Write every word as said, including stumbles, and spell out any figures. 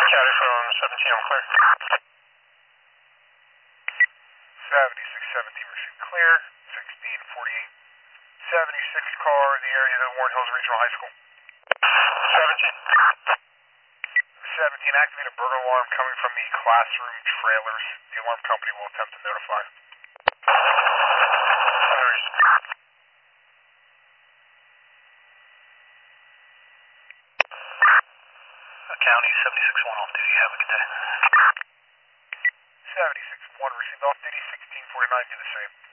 County from seventeen, I'm clear. seventy-six seventeen, received clear. sixteen forty-eight. seventy-six car in the area of Warren Hills Regional High School. seventeen. seventeen, activate a burglar alarm coming from the classroom trailers. The alarm company will attempt to notify. County seventy-six one off duty, have a good day. seventy-six one received off duty, sixteen forty-nine, do the same.